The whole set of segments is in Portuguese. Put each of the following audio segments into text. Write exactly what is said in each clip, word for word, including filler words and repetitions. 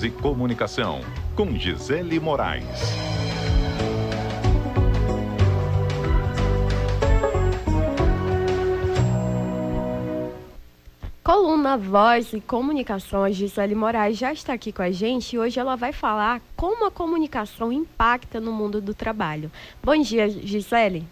Vendas e Comunicação, com Gisele Moraes. Coluna Voz e Comunicação, a Gisele Moraes já está aqui com a gente e hoje ela vai falar como a comunicação impacta no mundo do trabalho. Bom dia, Gisele.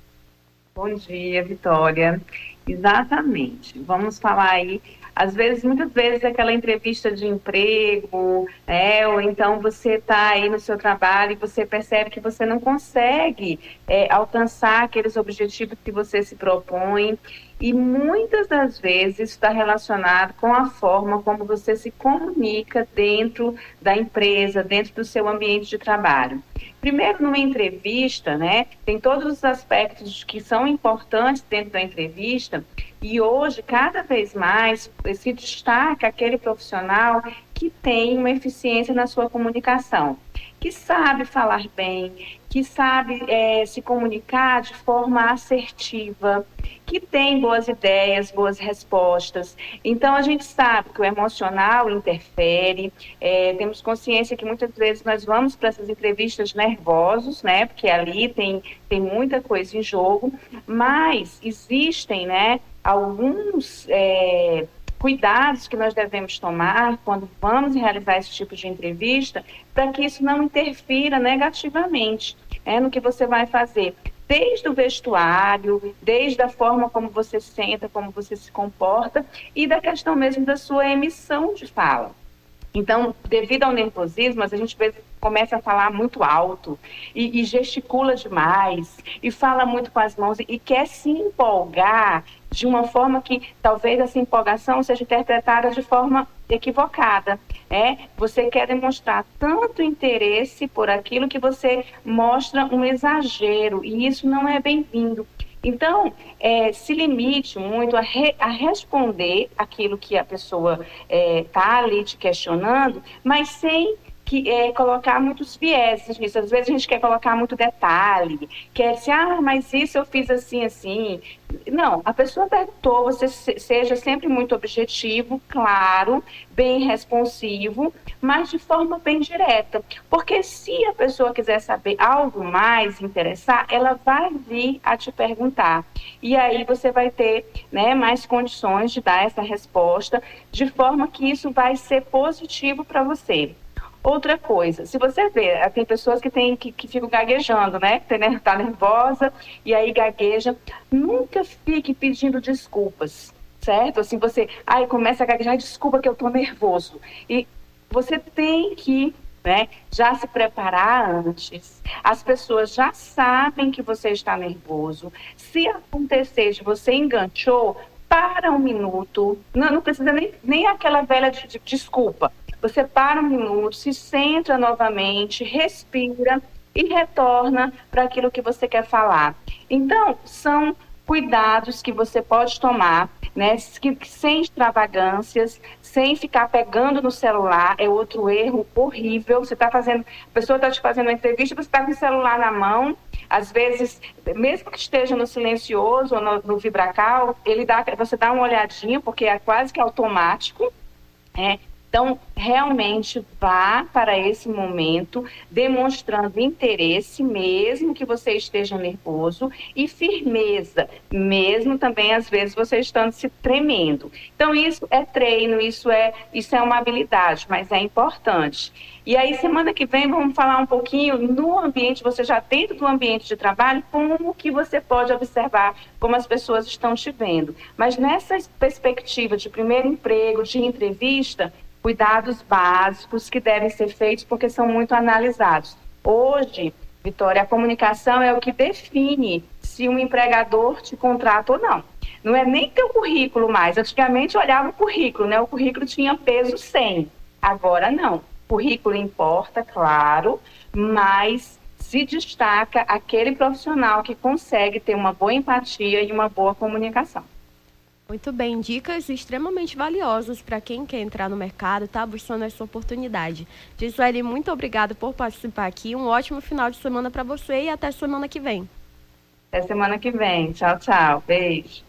Bom dia, Vitória. Exatamente. Vamos falar aí, às vezes, muitas vezes, aquela entrevista de emprego, né? Ou então você está aí no seu trabalho e você percebe que você não consegue é, alcançar aqueles objetivos que você se propõe. E muitas das vezes está relacionado com a forma como você se comunica dentro da empresa, dentro do seu ambiente de trabalho. Primeiro, numa entrevista, né, tem todos os aspectos que são importantes dentro da entrevista e hoje, cada vez mais, se destaca aquele profissional que tem uma eficiência na sua comunicação, que sabe falar bem, que sabe é, se comunicar de forma assertiva, que tem boas ideias, boas respostas. Então, a gente sabe que o emocional interfere, é, temos consciência que muitas vezes nós vamos para essas entrevistas nervosos, né, porque ali tem, tem muita coisa em jogo, mas existem, né, alguns é, cuidados que nós devemos tomar quando vamos realizar esse tipo de entrevista para que isso não interfira negativamente, é, no que você vai fazer. Desde o vestuário, desde a forma como você senta, como você se comporta e da questão mesmo da sua emissão de fala. Então, devido ao nervosismo, a gente começa a falar muito alto e, e gesticula demais e fala muito com as mãos e, e quer se empolgar de uma forma que talvez essa empolgação seja interpretada de forma equivocada. É? Você quer demonstrar tanto interesse por aquilo que você mostra um exagero e isso não é bem-vindo. Então, é, se limite muito a, re, a responder aquilo que a pessoa está é, ali te questionando, mas sem que, é, colocar muitos vieses nisso. Às vezes a gente quer colocar muito detalhe, quer dizer, ah, mas isso eu fiz assim, assim. Não, a pessoa perguntou, você seja sempre muito objetivo, claro, bem responsivo, mas de forma bem direta. Porque se a pessoa quiser saber algo mais, interessar, ela vai vir a te perguntar. E aí você vai ter, né, mais condições de dar essa resposta, de forma que isso vai ser positivo para você. Outra coisa, se você vê, tem pessoas que, tem, que, que ficam gaguejando, né? Está nervosa e aí gagueja. Nunca fique pedindo desculpas, certo? Assim, você ai, começa a gaguejar, desculpa que eu estou nervoso. E você tem que, né, já se preparar antes. As pessoas já sabem que você está nervoso. Se acontecer de você enganchou, para um minuto. Não, não precisa nem, nem aquela velha de, de, desculpa. Você para um minuto, se centra novamente, respira e retorna para aquilo que você quer falar. Então, são cuidados que você pode tomar, né, sem extravagâncias, sem ficar pegando no celular, é outro erro horrível. Você está fazendo, a pessoa está te fazendo uma entrevista, você está com o celular na mão, às vezes, mesmo que esteja no silencioso ou no, no vibracal, ele dá, você dá uma olhadinha, porque é quase que automático, né? Então, realmente vá para esse momento demonstrando interesse, mesmo que você esteja nervoso, e firmeza, mesmo também, às vezes, você estando se tremendo. Então, isso é treino, isso é, isso é uma habilidade, mas é importante. E aí, semana que vem, vamos falar um pouquinho no ambiente, você já dentro do ambiente de trabalho, como que você pode observar como as pessoas estão te vendo. Mas nessa perspectiva de primeiro emprego, de entrevista, cuidados básicos que devem ser feitos porque são muito analisados. Hoje, Vitória, a comunicação é o que define se um empregador te contrata ou não. Não é nem teu currículo mais. Antigamente eu olhava o currículo, né? O currículo tinha peso cem. Agora não. O currículo importa, claro, mas se destaca aquele profissional que consegue ter uma boa empatia e uma boa comunicação. Muito bem, dicas extremamente valiosas para quem quer entrar no mercado, está buscando essa oportunidade. Gisele, muito obrigada por participar aqui, um ótimo final de semana para você e até semana que vem. Até semana que vem, tchau, tchau, beijo.